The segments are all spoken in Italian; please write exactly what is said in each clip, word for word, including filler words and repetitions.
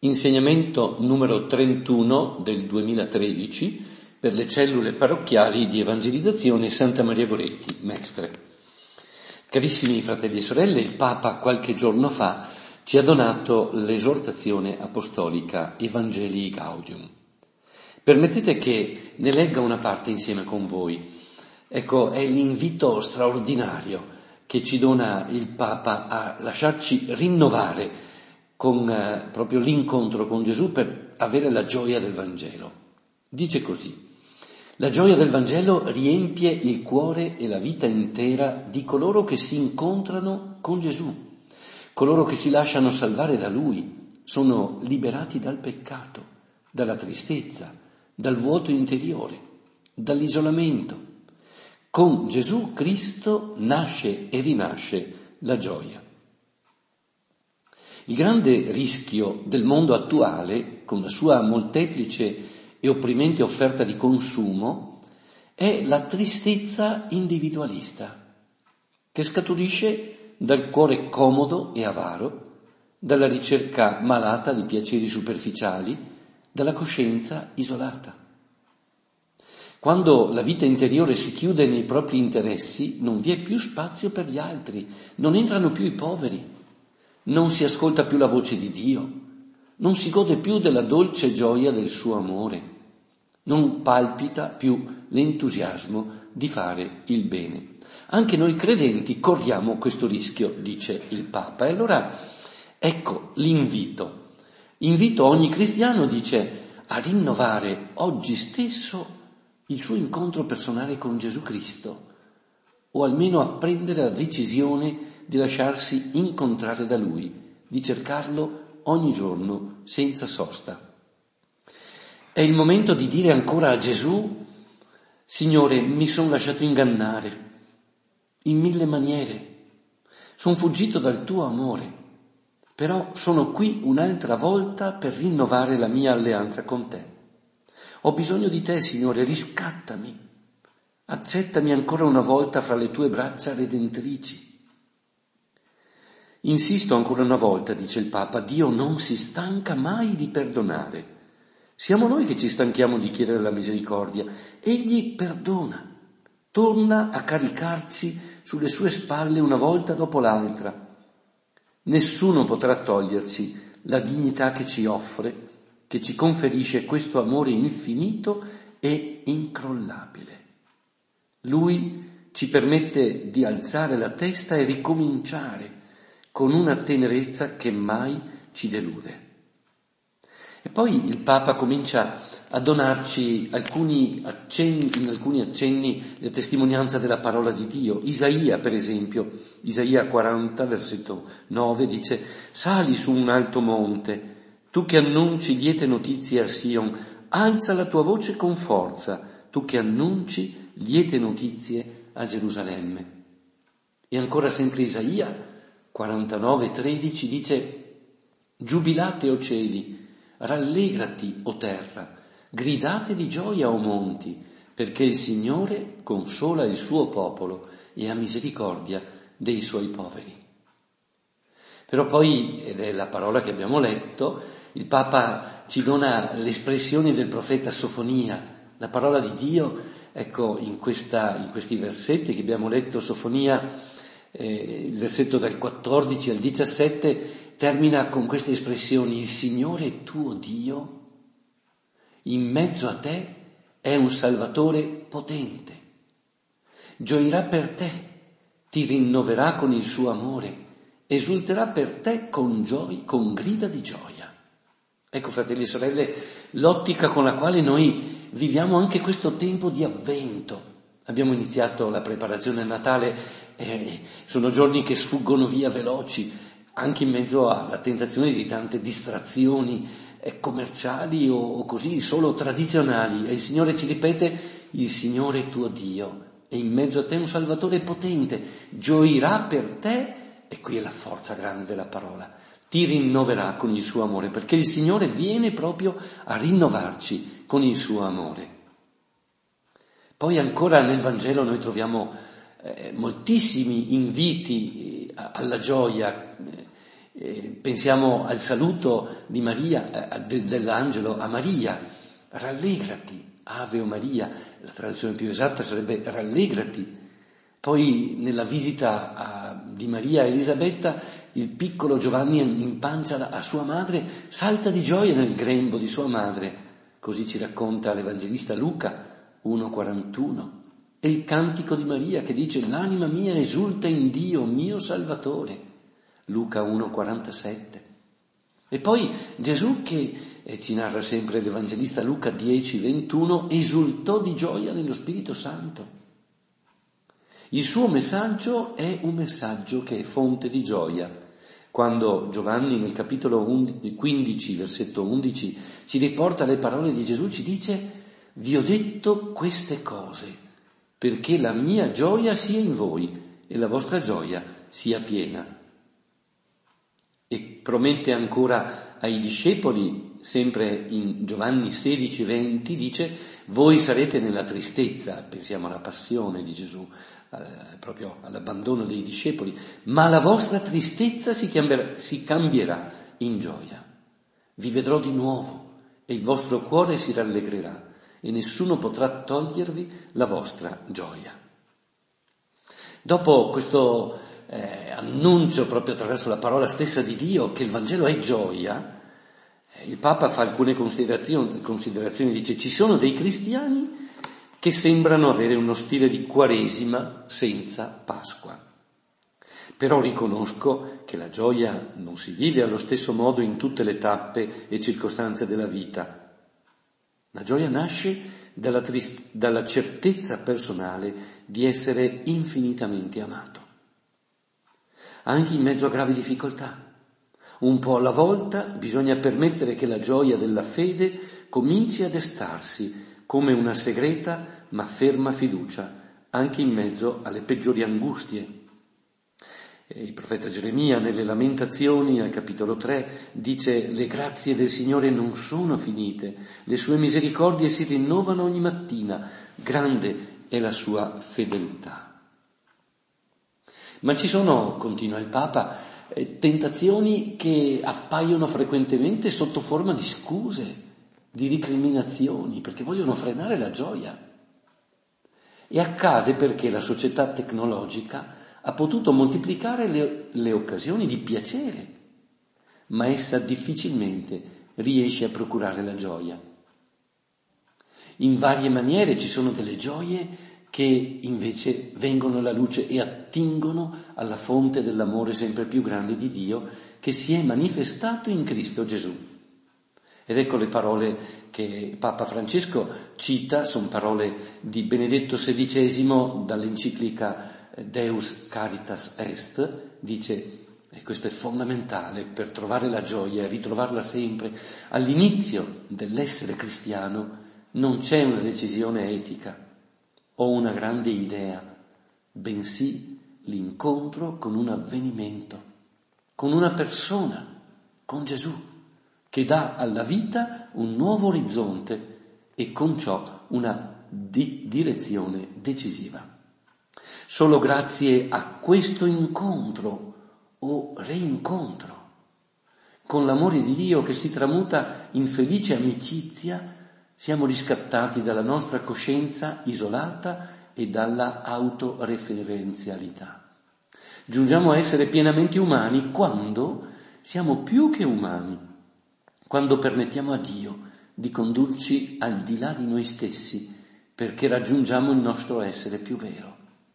Insegnamento numero trentuno del duemilatredici per le cellule parrocchiali di evangelizzazione Santa Maria Goretti, Mestre. Carissimi fratelli e sorelle, il Papa qualche giorno fa ci ha donato l'esortazione apostolica Evangelii Gaudium. Permettete che ne legga una parte insieme con voi. Ecco, è l'invito straordinario che ci dona il Papa a lasciarci rinnovare con eh, proprio l'incontro con Gesù per avere la gioia del Vangelo. Dice così: la gioia del Vangelo riempie il cuore e la vita intera di coloro che si incontrano con Gesù, coloro che si lasciano salvare da Lui, sono liberati dal peccato, dalla tristezza, dal vuoto interiore, dall'isolamento. Con Gesù Cristo nasce e rinasce la gioia. Il grande rischio del mondo attuale, con la sua molteplice e opprimente offerta di consumo, è la tristezza individualista, che scaturisce dal cuore comodo e avaro, dalla ricerca malata di piaceri superficiali, dalla coscienza isolata. Quando la vita interiore si chiude nei propri interessi, non vi è più spazio per gli altri, non entrano più i poveri. Non si ascolta più la voce di Dio, non si gode più della dolce gioia del suo amore, non palpita più l'entusiasmo di fare il bene. Anche noi credenti corriamo questo rischio, dice il Papa. E allora ecco l'invito. Invito ogni cristiano, dice, a rinnovare oggi stesso il suo incontro personale con Gesù Cristo, o almeno a prendere la decisione di lasciarsi incontrare da Lui, di cercarlo ogni giorno senza sosta. È il momento di dire ancora a Gesù: Signore, mi sono lasciato ingannare in mille maniere, sono fuggito dal tuo amore, però sono qui un'altra volta per rinnovare la mia alleanza con te. Ho bisogno di te, Signore, riscattami, accettami ancora una volta fra le tue braccia redentrici. Insisto ancora una volta, dice il Papa, Dio non si stanca mai di perdonare. Siamo noi che ci stanchiamo di chiedere la misericordia. Egli perdona, torna a caricarci sulle sue spalle una volta dopo l'altra. Nessuno potrà toglierci la dignità che ci offre, che ci conferisce questo amore infinito e incrollabile. Lui ci permette di alzare la testa e ricominciare con una tenerezza che mai ci delude. E poi il Papa comincia a donarci alcuni accenni, in alcuni accenni la testimonianza della parola di Dio. Isaia, per esempio, Isaia quaranta, versetto nove, dice: sali su un alto monte, tu che annunci liete notizie a Sion, alza la tua voce con forza, tu che annunci liete notizie a Gerusalemme. E ancora sempre Isaia quarantanove, tredici dice: giubilate, o cieli, rallegrati, o terra, gridate di gioia, o monti, perché il Signore consola il suo popolo e ha misericordia dei suoi poveri. Però poi, ed è la parola che abbiamo letto, il Papa ci dona le espressioni del profeta Sofonia, la parola di Dio. Ecco, in, questa, in questi versetti che abbiamo letto, Sofonia, Eh, il versetto dal quattordici al diciassette termina con queste espressioni: il Signore tuo Dio in mezzo a te è un Salvatore potente, gioirà per te, ti rinnoverà con il suo amore, esulterà per te con gioia, con grida di gioia. Ecco, fratelli e sorelle, l'ottica con la quale noi viviamo anche questo tempo di avvento. Abbiamo iniziato la preparazione a Natale, eh, sono giorni che sfuggono via veloci, anche in mezzo alla tentazione di tante distrazioni eh, commerciali o, o così, solo tradizionali. E il Signore ci ripete: il Signore tuo Dio è in mezzo a te un Salvatore potente, gioirà per te, e qui è la forza grande della parola, ti rinnoverà con il suo amore, perché il Signore viene proprio a rinnovarci con il suo amore. Poi ancora nel Vangelo noi troviamo eh, moltissimi inviti eh, alla gioia. Eh, pensiamo al saluto di Maria, eh, dell'angelo a Maria, rallegrati, Ave o Maria, la traduzione più esatta sarebbe rallegrati. Poi nella visita a, di Maria a Elisabetta, il piccolo Giovanni in pancia a sua madre salta di gioia nel grembo di sua madre, così ci racconta l'Evangelista Luca uno quarantuno. E il cantico di Maria che dice l'anima mia esulta in Dio, mio Salvatore, Luca uno quarantasette. E poi Gesù che, eh, ci narra sempre l'Evangelista Luca dieci ventuno, esultò di gioia nello Spirito Santo. Il suo messaggio è un messaggio che è fonte di gioia. Quando Giovanni nel capitolo quindici, versetto undici, ci riporta le parole di Gesù, ci dice: vi ho detto queste cose perché la mia gioia sia in voi e la vostra gioia sia piena. E promette ancora ai discepoli, sempre in Giovanni sedici venti, dice: voi sarete nella tristezza, pensiamo alla passione di Gesù, eh, proprio all'abbandono dei discepoli, ma la vostra tristezza si cambierà, si cambierà in gioia. Vi vedrò di nuovo e il vostro cuore si rallegrerà e nessuno potrà togliervi la vostra gioia. Dopo questo eh, annuncio proprio attraverso la parola stessa di Dio che il Vangelo è gioia, eh, il Papa fa alcune considerazioni, considerazioni, dice: ci sono dei cristiani che sembrano avere uno stile di Quaresima senza Pasqua. Però riconosco che la gioia non si vive allo stesso modo in tutte le tappe e circostanze della vita. La gioia nasce dalla, trist- dalla certezza personale di essere infinitamente amato, anche in mezzo a gravi difficoltà. Un po' alla volta bisogna permettere che la gioia della fede cominci a destarsi come una segreta ma ferma fiducia, anche in mezzo alle peggiori angustie. Il profeta Geremia nelle Lamentazioni al capitolo tre dice: le grazie del Signore non sono finite, le sue misericordie si rinnovano ogni mattina, grande è la sua fedeltà. Ma ci sono, continua il Papa, tentazioni che appaiono frequentemente sotto forma di scuse, di ricriminazioni, perché vogliono frenare la gioia. E accade perché la società tecnologica ha potuto moltiplicare le, le occasioni di piacere, ma essa difficilmente riesce a procurare la gioia. In varie maniere ci sono delle gioie che invece vengono alla luce e attingono alla fonte dell'amore sempre più grande di Dio che si è manifestato in Cristo Gesù. Ed ecco le parole che Papa Francesco cita, sono parole di Benedetto sedicesimo dall'enciclica Deus Caritas Est, dice, e questo è fondamentale per trovare la gioia e ritrovarla sempre, all'inizio dell'essere cristiano non c'è una decisione etica o una grande idea, bensì l'incontro con un avvenimento, con una persona, con Gesù, che dà alla vita un nuovo orizzonte e con ciò una di- direzione decisiva. Solo grazie a questo incontro o reincontro con l'amore di Dio che si tramuta in felice amicizia siamo riscattati dalla nostra coscienza isolata e dalla autoreferenzialità. Giungiamo a essere pienamente umani quando siamo più che umani, quando permettiamo a Dio di condurci al di là di noi stessi perché raggiungiamo il nostro essere più vero.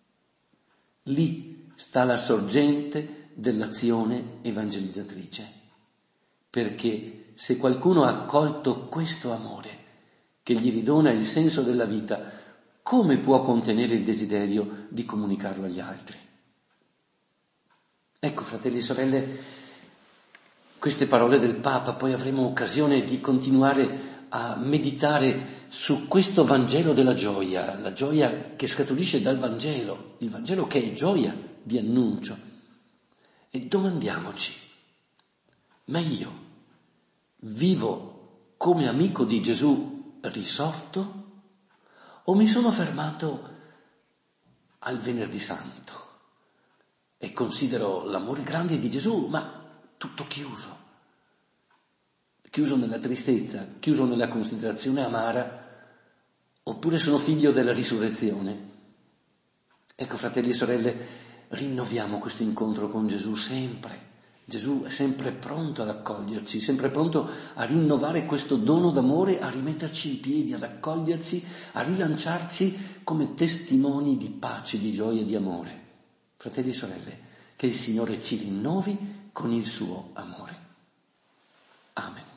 Lì sta la sorgente dell'azione evangelizzatrice, perché se qualcuno ha colto questo amore che gli ridona il senso della vita, come può contenere il desiderio di comunicarlo agli altri? Ecco, fratelli e sorelle, queste parole del Papa, poi avremo occasione di continuare a meditare su questo Vangelo della gioia, la gioia che scaturisce dal Vangelo, il Vangelo che è gioia di annuncio. E domandiamoci, ma io vivo come amico di Gesù risorto o mi sono fermato al Venerdì Santo e considero l'amore grande di Gesù, ma tutto chiuso, chiuso nella tristezza, chiuso nella considerazione amara, oppure sono figlio della risurrezione. Ecco, fratelli e sorelle, rinnoviamo questo incontro con Gesù sempre. Gesù è sempre pronto ad accoglierci, sempre pronto a rinnovare questo dono d'amore, a rimetterci in piedi, ad accoglierci, a rilanciarci come testimoni di pace, di gioia e di amore. Fratelli e sorelle, che il Signore ci rinnovi con il suo amore. Amen.